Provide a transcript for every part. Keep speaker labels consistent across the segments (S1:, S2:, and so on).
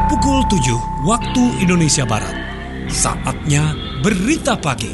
S1: pukul 7 waktu Indonesia Barat. Saatnya Berita Pagi.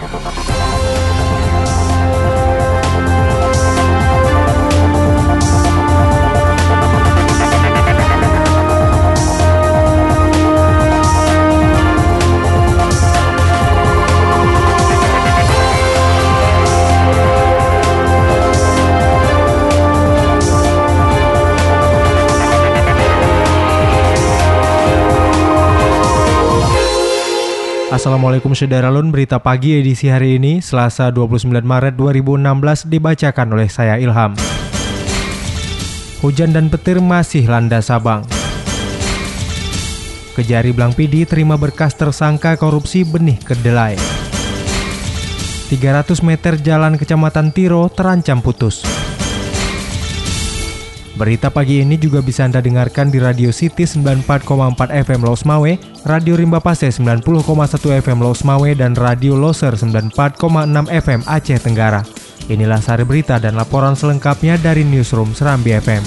S2: Assalamualaikum Syederalun, Berita Pagi edisi hari ini, Selasa 29 Maret 2016 dibacakan oleh saya Ilham. Hujan dan petir masih landa Sabang. Kejari Blang Pidi terima berkas tersangka korupsi benih kedelai. 300 meter jalan Kecamatan Tiro terancam putus. Berita pagi ini juga bisa Anda dengarkan di Radio City 94,4 FM Los Mawe, Radio Rimba Pase 90,1 FM Los Mawe, dan Radio Loser 94,6 FM Aceh Tenggara. Inilah sari berita dan laporan selengkapnya dari Newsroom Serambi FM.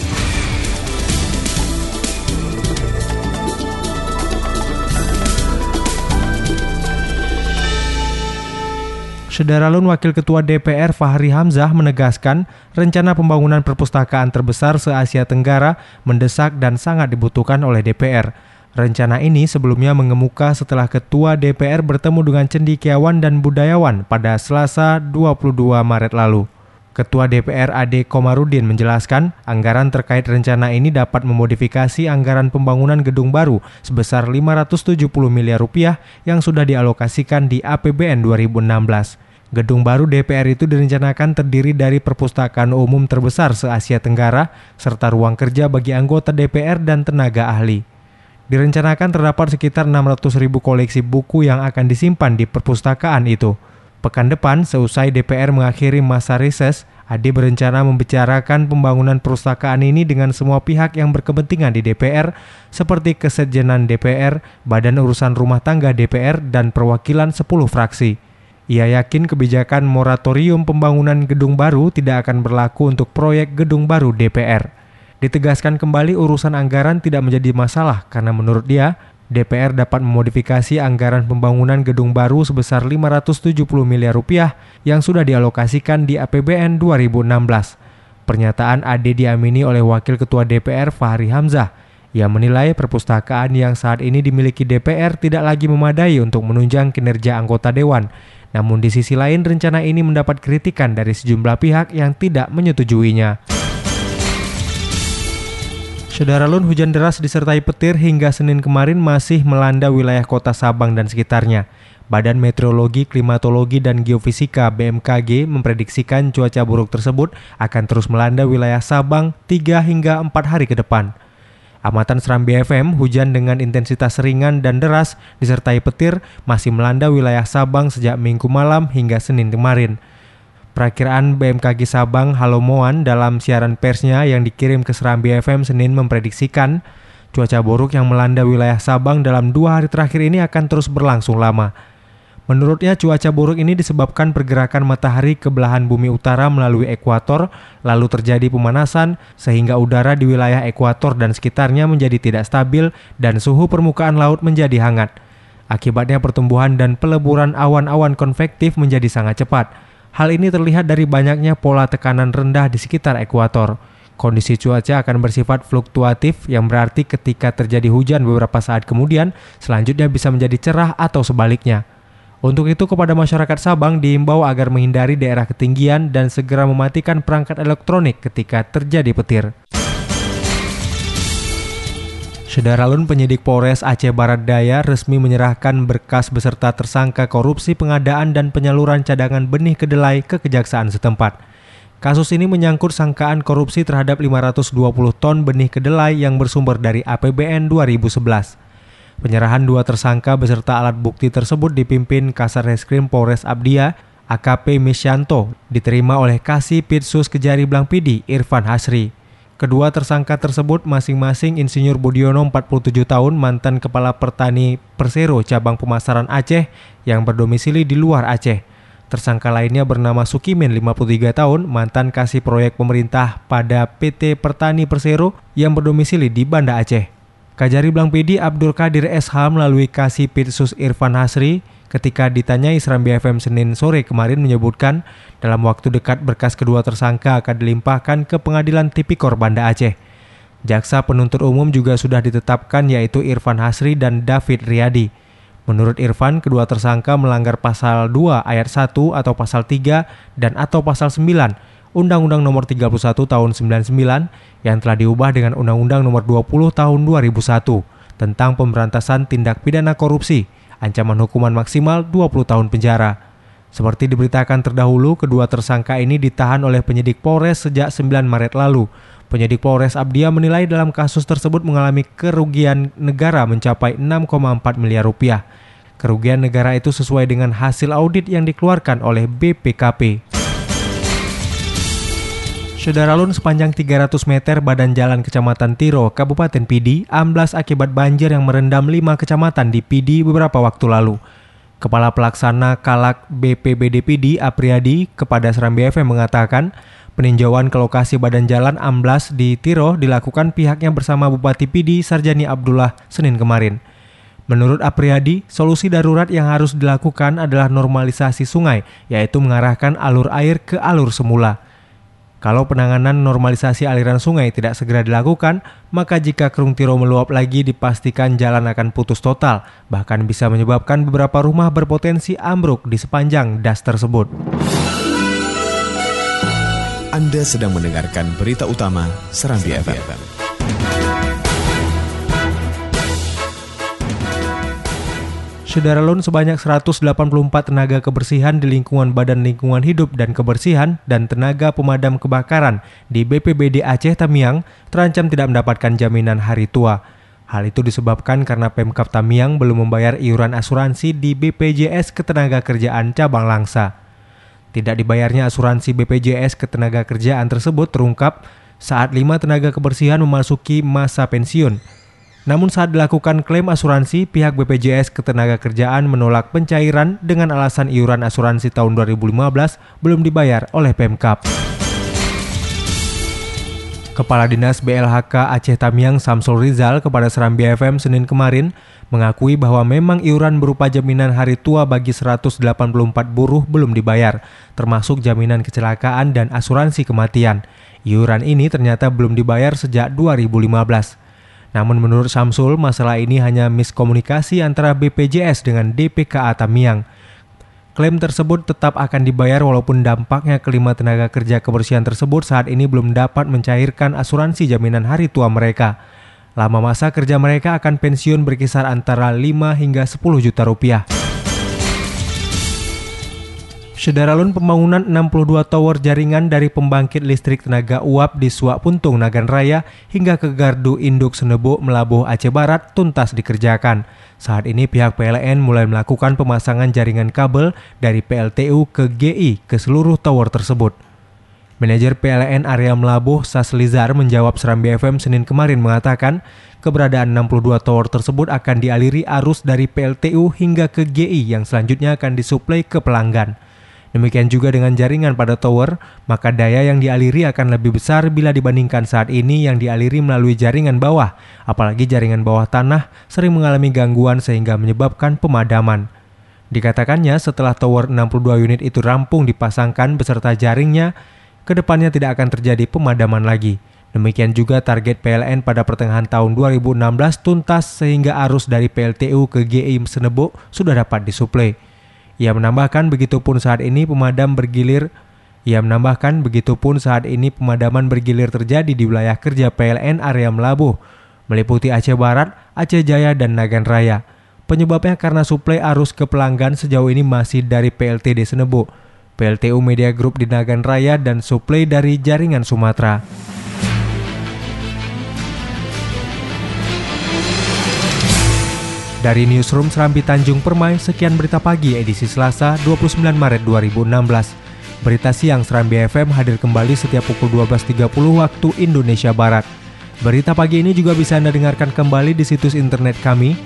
S2: Syederalun, Wakil Ketua DPR Fahri Hamzah menegaskan rencana pembangunan perpustakaan terbesar se-Asia Tenggara mendesak dan sangat dibutuhkan oleh DPR. Rencana ini sebelumnya mengemuka setelah Ketua DPR bertemu dengan cendekiawan dan budayawan pada Selasa 22 Maret lalu. Ketua DPR Ade Komarudin menjelaskan anggaran terkait rencana ini dapat memodifikasi anggaran pembangunan gedung baru sebesar 570 miliar rupiah yang sudah dialokasikan di APBN 2016. Gedung baru DPR itu direncanakan terdiri dari perpustakaan umum terbesar se-Asia Tenggara, serta ruang kerja bagi anggota DPR dan tenaga ahli. Direncanakan terdapat sekitar 600.000 koleksi buku yang akan disimpan di perpustakaan itu. Pekan depan, seusai DPR mengakhiri masa reses, Ade berencana membicarakan pembangunan perpustakaan ini dengan semua pihak yang berkepentingan di DPR, seperti Kesekjenan DPR, Badan Urusan Rumah Tangga DPR, dan perwakilan 10 fraksi. Ia yakin kebijakan moratorium pembangunan gedung baru tidak akan berlaku untuk proyek gedung baru DPR. Ditegaskan kembali urusan anggaran tidak menjadi masalah karena menurut dia, DPR dapat memodifikasi anggaran pembangunan gedung baru sebesar 570 miliar rupiah yang sudah dialokasikan di APBN 2016. Pernyataan Ade diamini oleh Wakil Ketua DPR Fahri Hamzah. Ia menilai perpustakaan yang saat ini dimiliki DPR tidak lagi memadai untuk menunjang kinerja anggota Dewan. Namun di sisi lain, rencana ini mendapat kritikan dari sejumlah pihak yang tidak menyetujuinya. Syederalun, hujan deras disertai petir hingga Senin kemarin masih melanda wilayah kota Sabang dan sekitarnya. Badan Meteorologi, Klimatologi, dan Geofisika BMKG memprediksikan cuaca buruk tersebut akan terus melanda wilayah Sabang 3 hingga 4 hari ke depan. Amatan Serambi FM, hujan dengan intensitas ringan dan deras disertai petir masih melanda wilayah Sabang sejak Minggu malam hingga Senin kemarin. Perakiraan BMKG Sabang Halomoan dalam siaran persnya yang dikirim ke Serambi FM Senin memprediksikan cuaca buruk yang melanda wilayah Sabang dalam 2 hari terakhir ini akan terus berlangsung lama. Menurutnya, cuaca buruk ini disebabkan pergerakan matahari ke belahan bumi utara melalui ekuator, lalu terjadi pemanasan sehingga udara di wilayah ekuator dan sekitarnya menjadi tidak stabil dan suhu permukaan laut menjadi hangat. Akibatnya pertumbuhan dan peleburan awan-awan konvektif menjadi sangat cepat. Hal ini terlihat dari banyaknya pola tekanan rendah di sekitar ekuator. Kondisi cuaca akan bersifat fluktuatif yang berarti ketika terjadi hujan beberapa saat kemudian, selanjutnya bisa menjadi cerah atau sebaliknya. Untuk itu, kepada masyarakat Sabang diimbau agar menghindari daerah ketinggian dan segera mematikan perangkat elektronik ketika terjadi petir. Syederalun, penyidik Polres Aceh Barat Daya resmi menyerahkan berkas beserta tersangka korupsi pengadaan dan penyaluran cadangan benih kedelai ke kejaksaan setempat. Kasus ini menyangkut sangkaan korupsi terhadap 520 ton benih kedelai yang bersumber dari APBN 2011. Penyerahan 2 tersangka beserta alat bukti tersebut dipimpin Kasar Reskrim Polres Abdia, AKP Misyanto, diterima oleh Kasih Pitsus Kejari Blang Pidi, Irfan Hasri. Kedua tersangka tersebut masing-masing Insinyur Budiono 47 tahun, mantan Kepala Pertani Persero Cabang Pemasaran Aceh yang berdomisili di luar Aceh. Tersangka lainnya bernama Sukimin 53 tahun, mantan kasih proyek pemerintah pada PT Pertani Persero yang berdomisili di Banda Aceh. Kajari Blang PD Abdul Qadir SH melalui Kasipitsus Irfan Hasri ketika ditanyai Serambi FM Senin sore kemarin menyebutkan dalam waktu dekat berkas kedua tersangka akan dilimpahkan ke Pengadilan Tipikor Banda Aceh. Jaksa penuntut umum juga sudah ditetapkan yaitu Irfan Hasri dan David Riyadi. Menurut Irfan, kedua tersangka melanggar pasal 2 ayat 1 atau pasal 3 dan atau pasal 9 Undang-Undang Nomor 31 Tahun 99 yang telah diubah dengan Undang-Undang Nomor 20 Tahun 2001 tentang pemberantasan tindak pidana korupsi, ancaman hukuman maksimal 20 tahun penjara. Seperti diberitakan terdahulu, kedua tersangka ini ditahan oleh penyidik Polres sejak 9 Maret lalu. Penyidik Polres Abdia menilai dalam kasus tersebut mengalami kerugian negara mencapai 6,4 miliar rupiah. Kerugian negara itu sesuai dengan hasil audit yang dikeluarkan oleh BPKP. Syederalun sepanjang 300 meter badan jalan Kecamatan Tiro, Kabupaten Pidi, amblas akibat banjir yang merendam 5 kecamatan di Pidi beberapa waktu lalu. Kepala Pelaksana Kalak BPBD Pidi, Apriyadi, kepada Serambi FM mengatakan, peninjauan ke lokasi badan jalan amblas di Tiro dilakukan pihaknya bersama Bupati Pidi, Sarjani Abdullah, Senin kemarin. Menurut Apriyadi, solusi darurat yang harus dilakukan adalah normalisasi sungai, yaitu mengarahkan alur air ke alur semula. Kalau penanganan normalisasi aliran sungai tidak segera dilakukan, maka jika Kerung Tiro meluap lagi dipastikan jalan akan putus total, bahkan bisa menyebabkan beberapa rumah berpotensi ambruk di sepanjang das tersebut.
S3: Anda sedang mendengarkan berita utama Serambi FM.
S2: Syederalun sebanyak 184 tenaga kebersihan di lingkungan Badan Lingkungan Hidup dan Kebersihan dan tenaga pemadam kebakaran di BPBD Aceh Tamiang terancam tidak mendapatkan jaminan hari tua. Hal itu disebabkan karena Pemkab Tamiang belum membayar iuran asuransi di BPJS Ketenagakerjaan Cabang Langsa. Tidak dibayarnya asuransi BPJS Ketenagakerjaan tersebut terungkap saat 5 tenaga kebersihan memasuki masa pensiun. Namun saat dilakukan klaim asuransi, pihak BPJS Ketenagakerjaan menolak pencairan dengan alasan iuran asuransi tahun 2015 belum dibayar oleh Pemkab. Kepala Dinas BLHK Aceh Tamiang Samsul Rizal kepada Serambi FM Senin kemarin mengakui bahwa memang iuran berupa jaminan hari tua bagi 184 buruh belum dibayar, termasuk jaminan kecelakaan dan asuransi kematian. Iuran ini ternyata belum dibayar sejak 2015. Namun menurut Samsul, masalah ini hanya miskomunikasi antara BPJS dengan DPKA Tamiang. Klaim tersebut tetap akan dibayar walaupun dampaknya kelima tenaga kerja kebersihan tersebut saat ini belum dapat mencairkan asuransi jaminan hari tua mereka. Lama masa kerja mereka akan pensiun berkisar antara 5 hingga 10 juta rupiah. Syederalun pembangunan 62 tower jaringan dari pembangkit listrik tenaga uap di Suak Puntung, Nagan Raya hingga ke Gardu Induk Senebo, Melabuh, Aceh Barat tuntas dikerjakan. Saat ini pihak PLN mulai melakukan pemasangan jaringan kabel dari PLTU ke GI ke seluruh tower tersebut. Manajer PLN area Melabuh, Saslizar, menjawab Serambi FM Senin kemarin mengatakan keberadaan 62 tower tersebut akan dialiri arus dari PLTU hingga ke GI yang selanjutnya akan disuplai ke pelanggan. Demikian juga dengan jaringan pada tower, maka daya yang dialiri akan lebih besar bila dibandingkan saat ini yang dialiri melalui jaringan bawah. Apalagi jaringan bawah tanah sering mengalami gangguan sehingga menyebabkan pemadaman. Dikatakannya setelah tower 62 unit itu rampung dipasangkan beserta jaringnya, kedepannya tidak akan terjadi pemadaman lagi. Demikian juga target PLN pada pertengahan tahun 2016 tuntas sehingga arus dari PLTU ke GI Senebo sudah dapat disuplai. Ia menambahkan begitupun saat ini pemadaman bergilir terjadi di wilayah kerja PLN area Melabuh, meliputi Aceh Barat, Aceh Jaya, dan Nagan Raya. Penyebabnya karena suplai arus ke pelanggan sejauh ini masih dari PLTD Senebo, PLTU Media Group di Nagan Raya, dan suplai dari jaringan Sumatera. Dari Newsroom Serambi Tanjung Permai, sekian berita pagi edisi Selasa 29 Maret 2016. Berita siang Serambi FM hadir kembali setiap pukul 12.30 waktu Indonesia Barat. Berita pagi ini juga bisa Anda dengarkan kembali di situs internet kami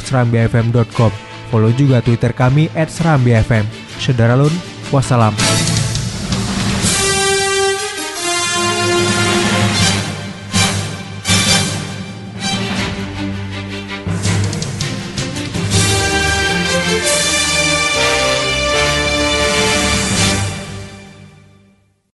S2: www.serambifm.com. Follow juga Twitter kami @serambifm. Syederalun, wassalam.